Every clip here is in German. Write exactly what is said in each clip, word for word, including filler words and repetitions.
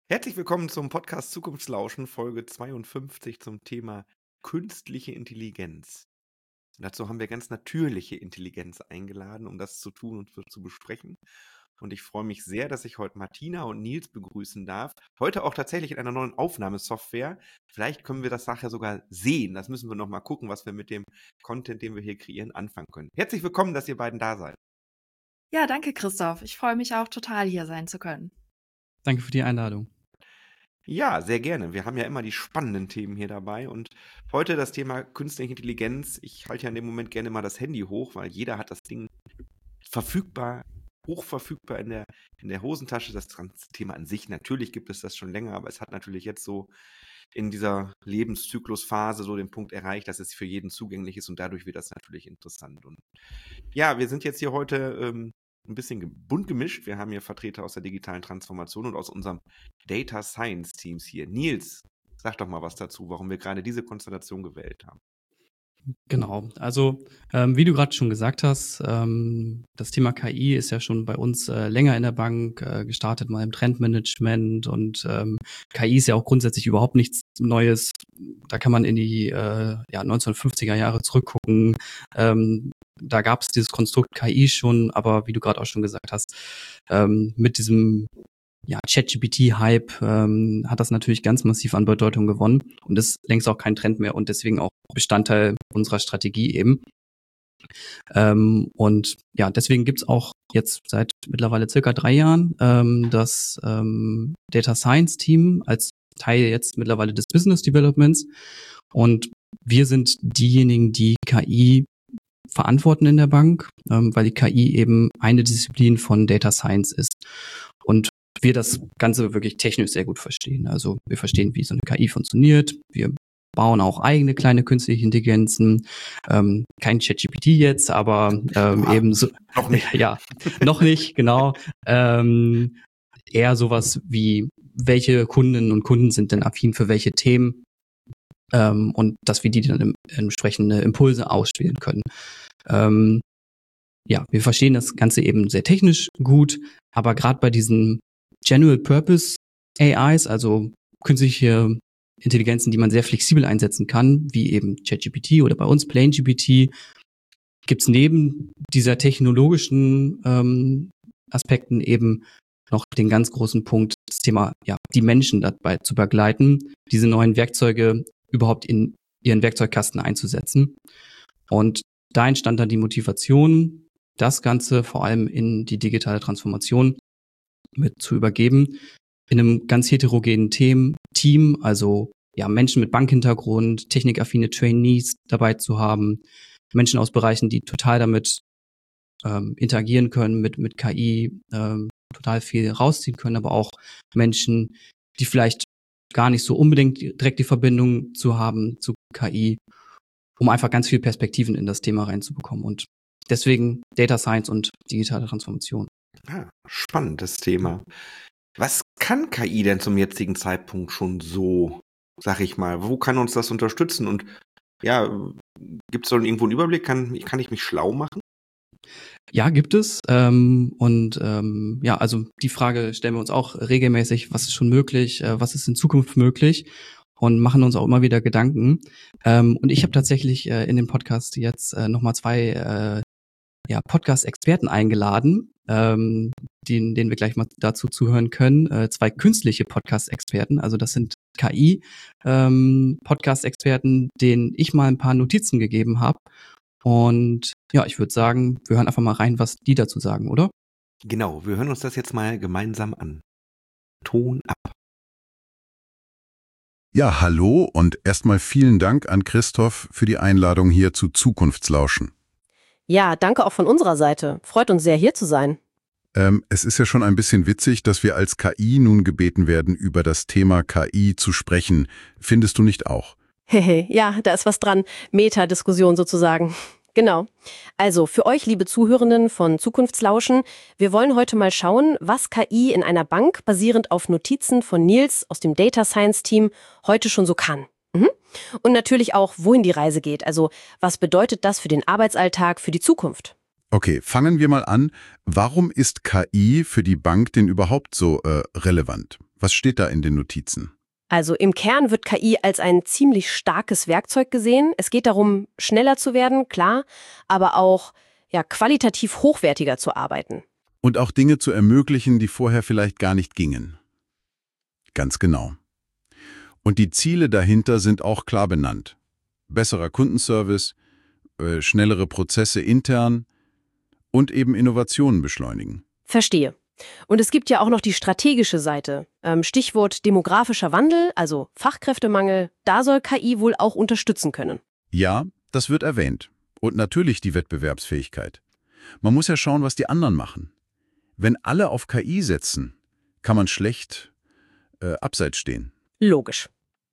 Herzlich willkommen zum Podcast Zukunftslauschen, Folge zweiundfünfzig zum Thema künstliche Intelligenz. Und dazu haben wir ganz natürliche Intelligenz eingeladen, um das zu tun und zu besprechen. Und ich freue mich sehr, dass ich heute Martina und Nils begrüßen darf. Heute auch tatsächlich in einer neuen Aufnahmesoftware. Vielleicht können wir das nachher sogar sehen. Das müssen wir noch mal gucken, was wir mit dem Content, den wir hier kreieren, anfangen können. Herzlich willkommen, dass ihr beiden da seid. Ja, danke, Christoph. Ich freue mich auch total, hier sein zu können. Danke für die Einladung. Ja, sehr gerne. Wir haben ja immer die spannenden Themen hier dabei und heute das Thema künstliche Intelligenz. Ich halte ja in dem Moment gerne mal das Handy hoch, weil jeder hat das Ding verfügbar, hochverfügbar in der, in der Hosentasche. Das Thema an sich, natürlich gibt es das schon länger, aber es hat natürlich jetzt so in dieser Lebenszyklusphase so den Punkt erreicht, dass es für jeden zugänglich ist und dadurch wird das natürlich interessant. Und ja, wir sind jetzt hier heute ähm, ein bisschen bunt gemischt. Wir haben hier Vertreter aus der digitalen Transformation und aus unserem Data Science Teams hier. Nils, sag doch mal was dazu, warum wir gerade diese Konstellation gewählt haben. Genau, also ähm, wie du gerade schon gesagt hast, ähm, das Thema K I ist ja schon bei uns äh, länger in der Bank äh, gestartet, mal im Trendmanagement und ähm, K I ist ja auch grundsätzlich überhaupt nichts Neues. Da kann man in die äh, ja, neunzehnhundertfünfziger Jahre zurückgucken. Ähm, da gab es dieses Konstrukt K I schon, aber wie du gerade auch schon gesagt hast, ähm, mit diesem ja, ChatGPT-Hype ähm, hat das natürlich ganz massiv an Bedeutung gewonnen und ist längst auch kein Trend mehr und deswegen auch Bestandteil unserer Strategie eben. Ähm, und ja, deswegen gibt's auch jetzt seit mittlerweile circa drei Jahren ähm, das ähm, Data Science Team als Teil jetzt mittlerweile des Business Developments und wir sind diejenigen, die K I verantworten in der Bank, ähm, weil die K I eben eine Disziplin von Data Science ist und wir das Ganze wirklich technisch sehr gut verstehen. Also wir verstehen, wie so eine K I funktioniert. Wir bauen auch eigene kleine künstliche Intelligenzen. Ähm, kein ChatGPT jetzt, aber ähm, ah, eben so. Noch nicht. Ja, noch nicht, genau. Ähm, eher sowas wie, welche Kundinnen und Kunden sind denn affin für welche Themen ähm, und dass wir die dann entsprechende Impulse ausspielen können. Ähm, ja, wir verstehen das Ganze eben sehr technisch gut, aber gerade bei diesen General Purpose A Is, also künstliche Intelligenzen, die man sehr flexibel einsetzen kann, wie eben ChatGPT oder bei uns PlaneGPT, gibt es neben dieser technologischen ähm, Aspekten eben noch den ganz großen Punkt, das Thema, ja, die Menschen dabei zu begleiten, diese neuen Werkzeuge überhaupt in ihren Werkzeugkasten einzusetzen. Und da entstand dann die Motivation, das Ganze vor allem in die digitale Transformation mit zu übergeben, in einem ganz heterogenen Team, Team, also ja Menschen mit Bankhintergrund, technikaffine Trainees dabei zu haben, Menschen aus Bereichen, die total damit ähm, interagieren können, mit mit K I ähm, total viel rausziehen können, aber auch Menschen, die vielleicht gar nicht so unbedingt direkt die Verbindung zu haben zu K I, um einfach ganz viele Perspektiven in das Thema reinzubekommen. Und deswegen Data Science und digitale Transformation. Ah, spannendes Thema. Was kann K I denn zum jetzigen Zeitpunkt schon so, sag ich mal? Wo kann uns das unterstützen? Und ja, gibt es so irgendwo einen Überblick? Kann, kann ich mich schlau machen? Ja, gibt es. Ähm, und ähm, ja, also die Frage stellen wir uns auch regelmäßig, was ist schon möglich, äh, was ist in Zukunft möglich? Und machen uns auch immer wieder Gedanken. Ähm, und ich habe tatsächlich äh, in dem Podcast jetzt äh, nochmal zwei äh, ja, Podcast-Experten eingeladen, ähm, den, denen wir gleich mal dazu zuhören können. Äh, zwei künstliche Podcast-Experten, also das sind K I-Podcast-Experten, ähm, denen ich mal ein paar Notizen gegeben habe. Und ja, ich würde sagen, wir hören einfach mal rein, was die dazu sagen, oder? Genau, wir hören uns das jetzt mal gemeinsam an. Ton ab. Ja, hallo und erstmal vielen Dank an Christoph für die Einladung hier zu Zukunftslauschen. Ja, danke auch von unserer Seite. Freut uns sehr, hier zu sein. Ähm, es ist ja schon ein bisschen witzig, dass wir als K I nun gebeten werden, über das Thema K I zu sprechen. Findest du nicht auch? Hehe, ja, da ist was dran. Meta-Diskussion sozusagen. Genau. Also für euch, liebe Zuhörenden von Zukunftslauschen, wir wollen heute mal schauen, was K I in einer Bank basierend auf Notizen von Nils aus dem Data Science Team heute schon so kann. Mhm. Und natürlich auch, wohin die Reise geht. Also was bedeutet das für den Arbeitsalltag, für die Zukunft? Okay, fangen wir mal an. Warum ist K I für die Bank denn überhaupt so äh, relevant? Was steht da in den Notizen? Also im Kern wird K I als ein ziemlich starkes Werkzeug gesehen. Es geht darum, schneller zu werden, klar, aber auch ja, qualitativ hochwertiger zu arbeiten. Und auch Dinge zu ermöglichen, die vorher vielleicht gar nicht gingen. Ganz genau. Und die Ziele dahinter sind auch klar benannt. Besserer Kundenservice, äh, schnellere Prozesse intern und eben Innovationen beschleunigen. Verstehe. Und es gibt ja auch noch die strategische Seite. Ähm, Stichwort demografischer Wandel, also Fachkräftemangel, da soll K I wohl auch unterstützen können. Ja, das wird erwähnt. Und natürlich die Wettbewerbsfähigkeit. Man muss ja schauen, was die anderen machen. Wenn alle auf K I setzen, kann man schlecht äh, abseits stehen. Logisch.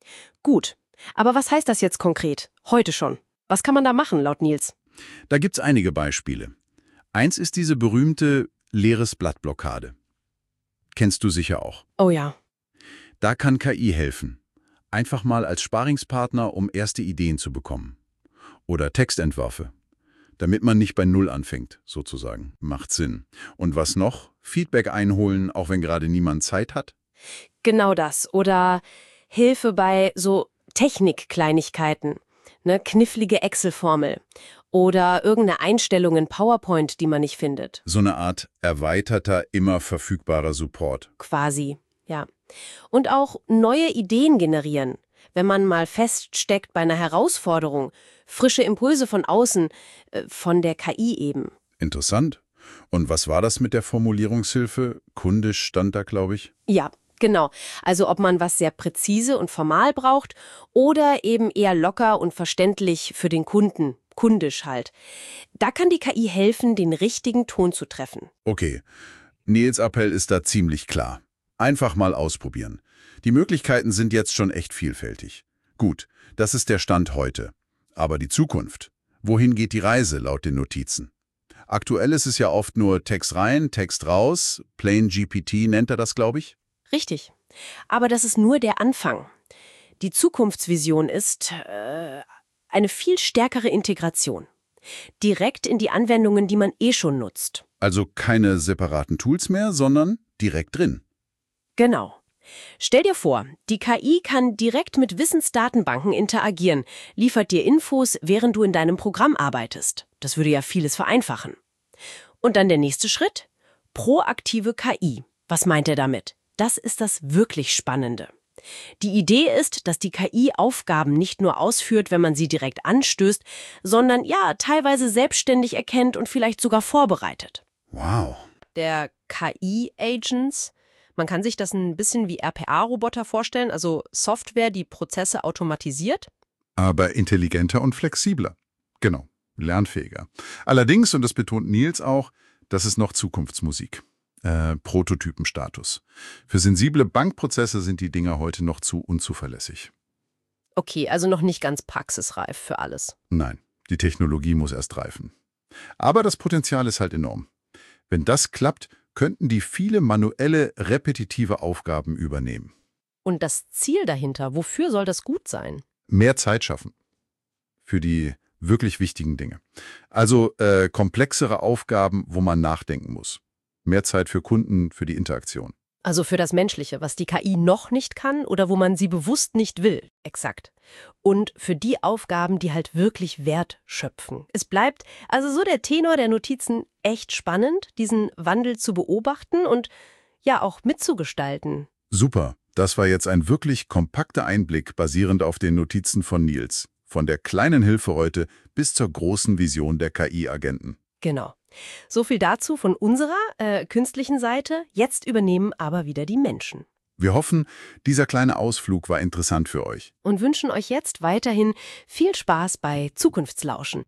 Gut. Aber was heißt das jetzt konkret? Heute schon. Was kann man da machen, laut Nils? Da gibt's einige Beispiele. Eins ist diese berühmte leeres Blatt-Blockade. Kennst du sicher auch. Oh ja. Da kann K I helfen. Einfach mal als Sparingspartner, um erste Ideen zu bekommen. Oder Textentwürfe. Damit man nicht bei Null anfängt, sozusagen. Macht Sinn. Und was noch? Feedback einholen, auch wenn gerade niemand Zeit hat? Genau das. Oder Hilfe bei so Technikkleinigkeiten. Ne, knifflige Excel-Formel. Oder irgendeine Einstellung in PowerPoint, die man nicht findet. So eine Art erweiterter, immer verfügbarer Support. Quasi, ja. Und auch neue Ideen generieren. Wenn man mal feststeckt bei einer Herausforderung, frische Impulse von außen, äh, von der K I eben. Interessant. Und was war das mit der Formulierungshilfe? Kundisch stand da, glaube ich. Ja, genau. Also ob man was sehr präzise und formal braucht oder eben eher locker und verständlich für den Kunden, kundisch halt. Da kann die K I helfen, den richtigen Ton zu treffen. Okay. Nils Appell ist da ziemlich klar. Einfach mal ausprobieren. Die Möglichkeiten sind jetzt schon echt vielfältig. Gut, das ist der Stand heute. Aber die Zukunft? Wohin geht die Reise laut den Notizen? Aktuell ist es ja oft nur Text rein, Text raus. Plain G P T nennt er das, glaube ich. Richtig. Aber das ist nur der Anfang. Die Zukunftsvision ist äh, eine viel stärkere Integration. Direkt in die Anwendungen, die man eh schon nutzt. Also keine separaten Tools mehr, sondern direkt drin. Genau. Stell dir vor, die K I kann direkt mit Wissensdatenbanken interagieren, liefert dir Infos, während du in deinem Programm arbeitest. Das würde ja vieles vereinfachen. Und dann der nächste Schritt? Proaktive K I. Was meint er damit? Das ist das wirklich Spannende. Die Idee ist, dass die K I Aufgaben nicht nur ausführt, wenn man sie direkt anstößt, sondern ja, teilweise selbstständig erkennt und vielleicht sogar vorbereitet. Wow. Der K I-Agents, man kann sich das ein bisschen wie R P A-Roboter vorstellen, also Software, die Prozesse automatisiert. Aber intelligenter und flexibler. Genau, lernfähiger. Allerdings, und das betont Nils auch, das ist noch Zukunftsmusik. Äh, Prototypenstatus. Für sensible Bankprozesse sind die Dinger heute noch zu unzuverlässig. Okay, also noch nicht ganz praxisreif für alles. Nein, die Technologie muss erst reifen. Aber das Potenzial ist halt enorm. Wenn das klappt, könnten die viele manuelle, repetitive Aufgaben übernehmen. Und das Ziel dahinter, wofür soll das gut sein? Mehr Zeit schaffen. Für die wirklich wichtigen Dinge. Also äh, komplexere Aufgaben, wo man nachdenken muss. Mehr Zeit für Kunden, für die Interaktion. Also für das Menschliche, was die K I noch nicht kann oder wo man sie bewusst nicht will. Exakt. Und für die Aufgaben, die halt wirklich Wert schöpfen. Es bleibt also so der Tenor der Notizen echt spannend, diesen Wandel zu beobachten und ja auch mitzugestalten. Super. Das war jetzt ein wirklich kompakter Einblick, basierend auf den Notizen von Nils. Von der kleinen Hilfe heute bis zur großen Vision der K I-Agenten. Genau. So viel dazu von unserer äh, künstlichen Seite. Jetzt übernehmen aber wieder die Menschen. Wir hoffen, dieser kleine Ausflug war interessant für euch. Und wünschen euch jetzt weiterhin viel Spaß bei Zukunftslauschen.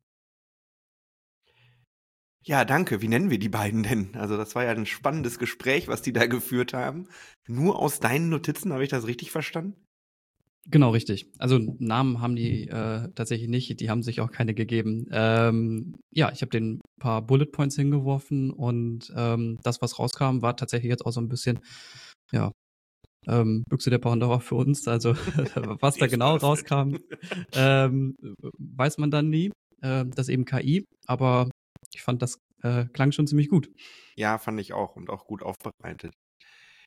Ja, danke. Wie nennen wir die beiden denn? Also das war ja ein spannendes Gespräch, was die da geführt haben. Nur aus deinen Notizen, habe ich das richtig verstanden? Genau, richtig. Also Namen haben die äh, tatsächlich nicht, die haben sich auch keine gegeben. Ähm, ja, ich habe den ein paar Bullet Points hingeworfen und ähm, das, was rauskam, war tatsächlich jetzt auch so ein bisschen, ja, ähm, Büchse der Pandora für uns. Also was da genau rauskam, ähm, weiß man dann nie. Äh, das ist eben K I, aber ich fand, das äh, klang schon ziemlich gut. Ja, fand ich auch und auch gut aufbereitet.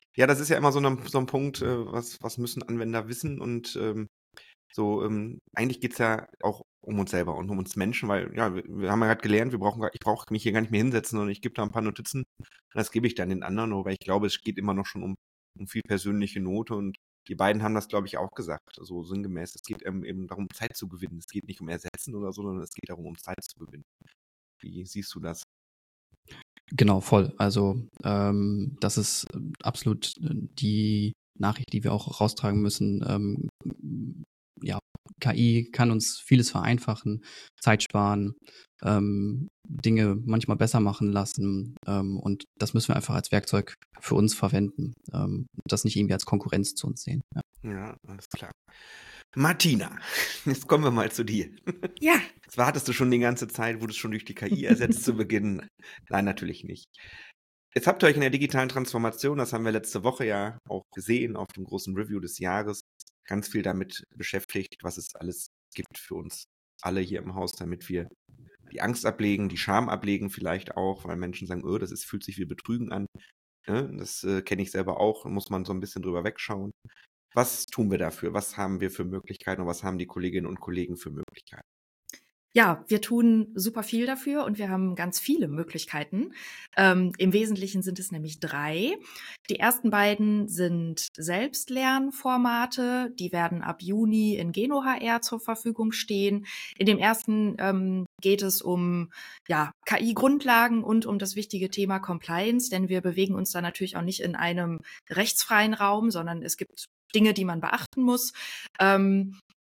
Ja, das ist ja immer so, ne, so ein Punkt, äh, was, was müssen Anwender wissen und ähm, so, ähm, eigentlich geht's ja auch um uns selber und um uns Menschen, weil, ja, wir, wir haben ja gerade gelernt, wir brauchen, gar- ich brauche mich hier gar nicht mehr hinsetzen, sondern ich gebe da ein paar Notizen und das gebe ich dann den anderen, aber ich glaube, es geht immer noch schon um, um viel persönliche Note und die beiden haben das, glaube ich, auch gesagt, so sinngemäß. Es geht ähm, eben darum, Zeit zu gewinnen. Es geht nicht um Ersetzen oder so, sondern es geht darum, um Zeit zu gewinnen. Wie siehst du das? Genau, voll. Also ähm, das ist äh, absolut äh, die Nachricht, die wir auch raustragen müssen. Ähm, ja, K I kann uns vieles vereinfachen, Zeit sparen, ähm, Dinge manchmal besser machen lassen. Ähm, und das müssen wir einfach als Werkzeug für uns verwenden. Ähm, das nicht irgendwie als Konkurrenz zu uns sehen. Ja. Ja, alles klar. Martina, jetzt kommen wir mal zu dir. Ja, Das wartest du schon die ganze Zeit, wurdest schon durch die K I ersetzt zu Beginn. Nein, natürlich nicht. Jetzt habt ihr euch in der digitalen Transformation, das haben wir letzte Woche ja auch gesehen, auf dem großen Review des Jahres, ganz viel damit beschäftigt, was es alles gibt für uns alle hier im Haus, damit wir die Angst ablegen, die Scham ablegen vielleicht auch, weil Menschen sagen, oh, das ist, fühlt sich wie Betrügen an. Ja, das äh, kenne ich selber auch, muss man so ein bisschen drüber wegschauen. Was tun wir dafür? Was haben wir für Möglichkeiten und was haben die Kolleginnen und Kollegen für Möglichkeiten? ja, wir tun super viel dafür und wir haben ganz viele Möglichkeiten. Ähm, Im Wesentlichen sind es nämlich drei. Die ersten beiden sind Selbstlernformate. Die werden ab Juni in GenoHR zur Verfügung stehen. In dem ersten ähm, geht es um ja, K I-Grundlagen und um das wichtige Thema Compliance, denn wir bewegen uns da natürlich auch nicht in einem rechtsfreien Raum, sondern es gibt Dinge, die man beachten muss. Ähm,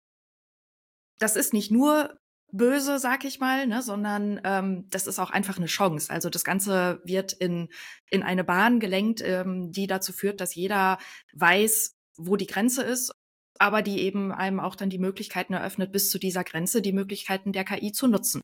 das ist nicht nur böse, sag ich mal, ne, sondern ähm, das ist auch einfach eine Chance. Also das Ganze wird in in eine Bahn gelenkt, ähm, die dazu führt, dass jeder weiß, wo die Grenze ist, aber die eben einem auch dann die Möglichkeiten eröffnet, bis zu dieser Grenze die Möglichkeiten der K I zu nutzen.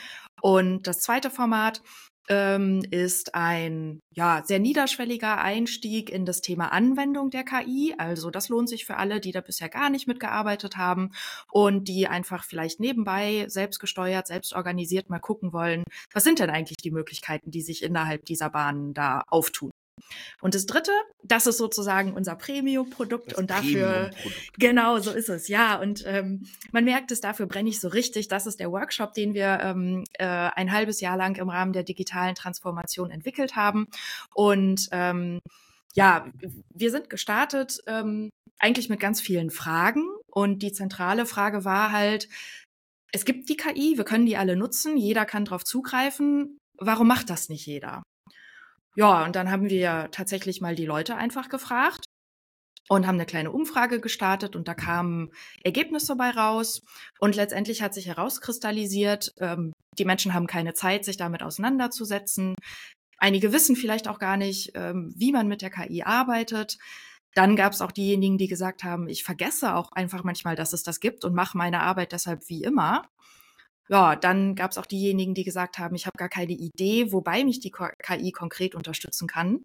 Und das zweite Format ähm, ist ein ja sehr niederschwelliger Einstieg in das Thema Anwendung der K I. Also das lohnt sich für alle, die da bisher gar nicht mitgearbeitet haben und die einfach vielleicht nebenbei selbstgesteuert, selbst organisiert mal gucken wollen, was sind denn eigentlich die Möglichkeiten, die sich innerhalb dieser Bahnen da auftun. Und das dritte, das ist sozusagen unser Premium-Produkt Das und dafür, Premium-Produkt. genau, so ist es, ja. Und ähm, man merkt es, dafür brenne ich so richtig. Das ist der Workshop, den wir ähm, äh, ein halbes Jahr lang im Rahmen der digitalen Transformation entwickelt haben. Und ähm, ja, wir sind gestartet ähm, eigentlich mit ganz vielen Fragen. Und die zentrale Frage war halt, es gibt die K I, wir können die alle nutzen, jeder kann drauf zugreifen. Warum macht das nicht jeder? Ja, und dann haben wir tatsächlich mal die Leute einfach gefragt und haben eine kleine Umfrage gestartet und da kamen Ergebnisse bei raus. Und letztendlich hat sich herauskristallisiert, ähm, die Menschen haben keine Zeit, sich damit auseinanderzusetzen. Einige wissen vielleicht auch gar nicht, ähm, wie man mit der K I arbeitet. Dann gab es auch diejenigen, die gesagt haben, ich vergesse auch einfach manchmal, dass es das gibt und mache meine Arbeit deshalb wie immer. Ja, dann gab es auch diejenigen, die gesagt haben, ich habe gar keine Idee, wobei mich die Ko- K I konkret unterstützen kann.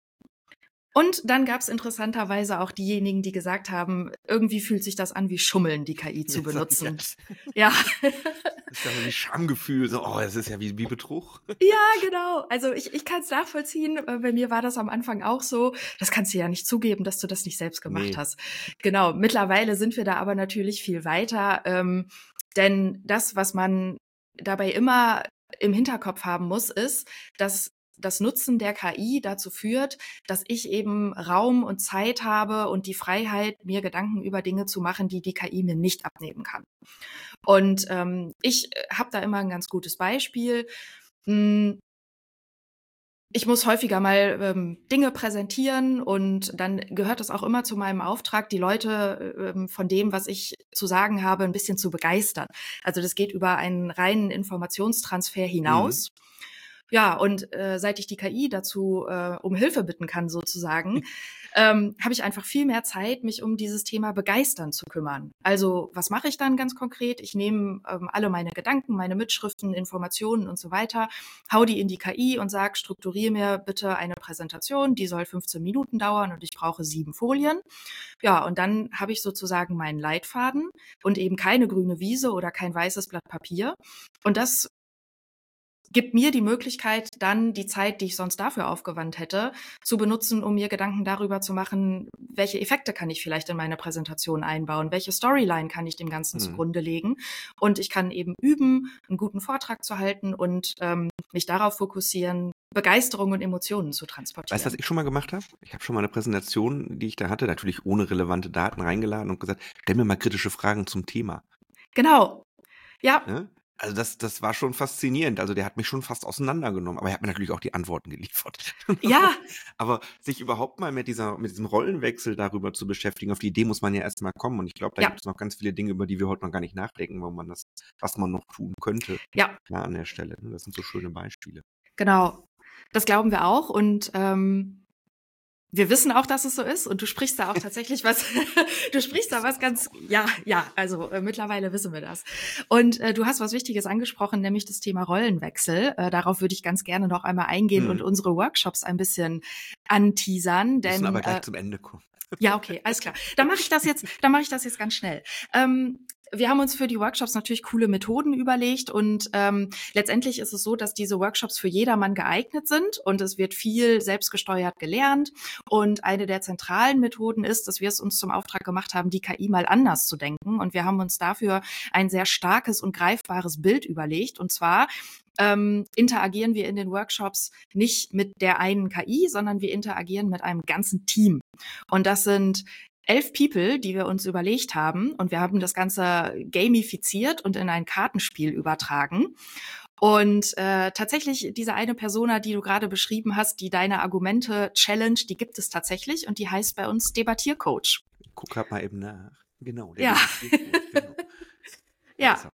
Und dann gab es interessanterweise auch diejenigen, die gesagt haben, irgendwie fühlt sich das an wie Schummeln, die K I zu Jetzt sag ich benutzen. das. Ja, Das ist ja so ein Schamgefühl, so, oh, das ist ja wie, wie Betrug. ja, genau. Also ich, ich kann es nachvollziehen. Äh, Bei mir war das am Anfang auch so. Das kannst du ja nicht zugeben, dass du das nicht selbst gemacht Nee. hast. Genau. Mittlerweile sind wir da aber natürlich viel weiter. Ähm, denn das, was man dabei immer im Hinterkopf haben muss, ist, dass das Nutzen der K I dazu führt, dass ich eben Raum und Zeit habe und die Freiheit, mir Gedanken über Dinge zu machen, die die K I mir nicht abnehmen kann. Und ähm, ich habe da immer ein ganz gutes Beispiel. Hm, Ich muss häufiger mal ähm, Dinge präsentieren und dann gehört es auch immer zu meinem Auftrag, die Leute ähm, von dem, was ich zu sagen habe, ein bisschen zu begeistern. Also das geht über einen reinen Informationstransfer hinaus. Mhm. Ja, und äh, seit ich die K I dazu äh, um Hilfe bitten kann, sozusagen, ähm, habe ich einfach viel mehr Zeit, mich um dieses Thema Begeistern zu kümmern. Also was mache ich dann ganz konkret? Ich nehme ähm, alle meine Gedanken, meine Mitschriften, Informationen und so weiter, hau die in die K I und sag, strukturiere mir bitte eine Präsentation, die soll fünfzehn Minuten dauern und ich brauche sieben Folien. Ja, und dann habe ich sozusagen meinen Leitfaden und eben keine grüne Wiese oder kein weißes Blatt Papier. Und das gibt mir die Möglichkeit, dann die Zeit, die ich sonst dafür aufgewandt hätte, zu benutzen, um mir Gedanken darüber zu machen, welche Effekte kann ich vielleicht in meine Präsentation einbauen, welche Storyline kann ich dem Ganzen Mhm. zugrunde legen. Und ich kann eben üben, einen guten Vortrag zu halten und ähm, mich darauf fokussieren, Begeisterung und Emotionen zu transportieren. Weißt du, was ich schon mal gemacht habe? Ich habe schon mal eine Präsentation, die ich da hatte, natürlich ohne relevante Daten reingeladen und gesagt, stell mir mal kritische Fragen zum Thema. Genau. Ja, Ne? Also das, das war schon faszinierend. Also der hat mich schon fast auseinandergenommen. Aber er hat mir natürlich auch die Antworten geliefert. ja, Aber sich überhaupt mal mit dieser, mit diesem Rollenwechsel darüber zu beschäftigen, auf die Idee muss man ja erst mal kommen. Und ich glaube, da Ja. gibt es noch ganz viele Dinge, über die wir heute noch gar nicht nachdenken, wo man das, was man noch tun könnte. ja. Ja, an der Stelle. Ne? Das sind so schöne Beispiele. Genau, das glauben wir auch und ähm, wir wissen auch, dass es so ist und du sprichst da auch tatsächlich was, du sprichst da was ganz, ja, ja, also äh, mittlerweile wissen wir das. Und äh, du hast was Wichtiges angesprochen, nämlich das Thema Rollenwechsel. Äh, darauf würde ich ganz gerne noch einmal eingehen Hm. und unsere Workshops ein bisschen anteasern, Wir müssen denn aber gleich äh, zum Ende kommen. ja, okay, alles klar. Dann mache ich das jetzt, dann mache ich das jetzt ganz schnell. Ähm, wir haben uns für die Workshops natürlich coole Methoden überlegt und ähm, letztendlich ist es so, dass diese Workshops für jedermann geeignet sind und es wird viel selbstgesteuert gelernt. Und eine der zentralen Methoden ist, dass wir es uns zum Auftrag gemacht haben, die K I mal anders zu denken. Und wir haben uns dafür ein sehr starkes und greifbares Bild überlegt. Und zwar ähm, interagieren wir in den Workshops nicht mit der einen K I, sondern wir interagieren mit einem ganzen Team. Und das sind elf People, die wir uns überlegt haben. Und wir haben das Ganze gamifiziert und in ein Kartenspiel übertragen. Und äh, tatsächlich diese eine Persona, die du gerade beschrieben hast, die deine Argumente challenge, die gibt es tatsächlich und die heißt bei uns Debattiercoach. Guck grad mal eben nach. Genau. Ja. Genau. Ja. So.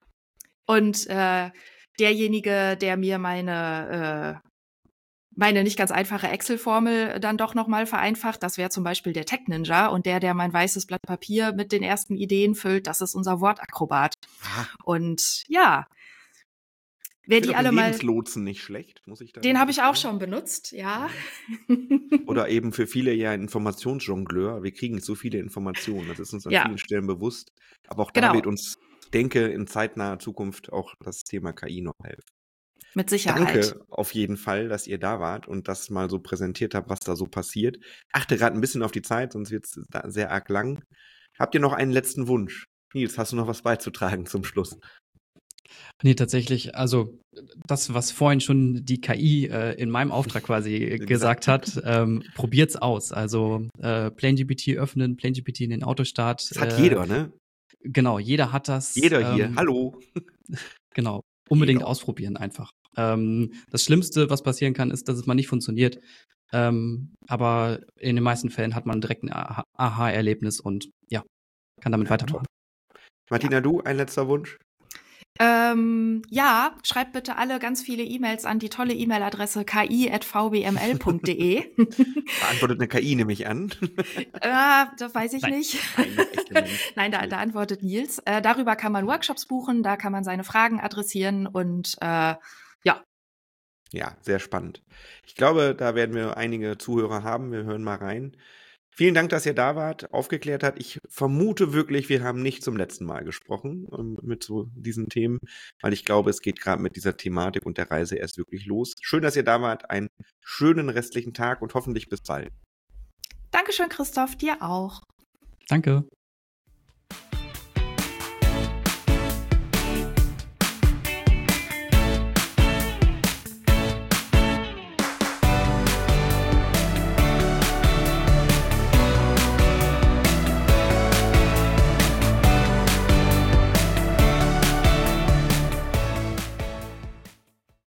Und äh, derjenige, der mir meine äh, meine nicht ganz einfache Excel-Formel dann doch nochmal vereinfacht, das wäre zum Beispiel der Tech-Ninja und der, der mein weißes Blatt Papier mit den ersten Ideen füllt, das ist unser Wortakrobat. Ah, Und ja, wer ich die find auch alle den mal, Lebenslotsen nicht schlecht, muss ich da den noch habe ich auch sagen. schon benutzt, ja. Oder eben für viele ja ein Informationsjongleur. Wir kriegen so viele Informationen. Das ist uns an Ja. vielen Stellen bewusst. Aber auch da Genau. wird uns, denke, in zeitnaher Zukunft auch das Thema K I noch helfen. Mit Sicherheit. Danke auf jeden Fall, dass ihr da wart und das mal so präsentiert habt, was da so passiert. Achte gerade ein bisschen auf die Zeit, sonst wird es sehr arg lang. Habt ihr noch einen letzten Wunsch? Nils, hast du noch was beizutragen zum Schluss? Nee, tatsächlich, also das, was vorhin schon die K I äh, in meinem Auftrag quasi Gesagt. gesagt hat, ähm, probiert's aus. Also äh, PlaneGPT öffnen, PlaneGPT in den Autostart. Das hat äh, jeder, ne? Genau, jeder hat das. Jeder hier. ähm, Hallo. Genau, unbedingt Jeder. ausprobieren einfach. Ähm, das Schlimmste, was passieren kann, ist, dass es mal nicht funktioniert. Ähm, aber in den meisten Fällen hat man direkt ein Aha- Aha-Erlebnis und ja, kann damit Ja, weitermachen. Martina, du, ein letzter Wunsch? Ähm, ja, schreibt bitte alle ganz viele E-Mails an die tolle E-Mail-Adresse k i at v b m l punkt d e. Beantwortet eine K I, nehme ich an. äh, das weiß ich Nein. nicht. Nein, das echte Mensch. Nein, da, da antwortet Nils. Äh, darüber kann man Workshops buchen, da kann man seine Fragen adressieren und äh, ja. Ja, sehr spannend. Ich glaube, da werden wir einige Zuhörer haben. Wir hören mal rein. Vielen Dank, dass ihr da wart, aufgeklärt habt. Ich vermute wirklich, wir haben nicht zum letzten Mal gesprochen ähm, mit so diesen Themen, weil ich glaube, es geht gerade mit dieser Thematik und der Reise erst wirklich los. Schön, dass ihr da wart. Einen schönen restlichen Tag und hoffentlich bis bald. Dankeschön, Christoph, dir auch. Danke.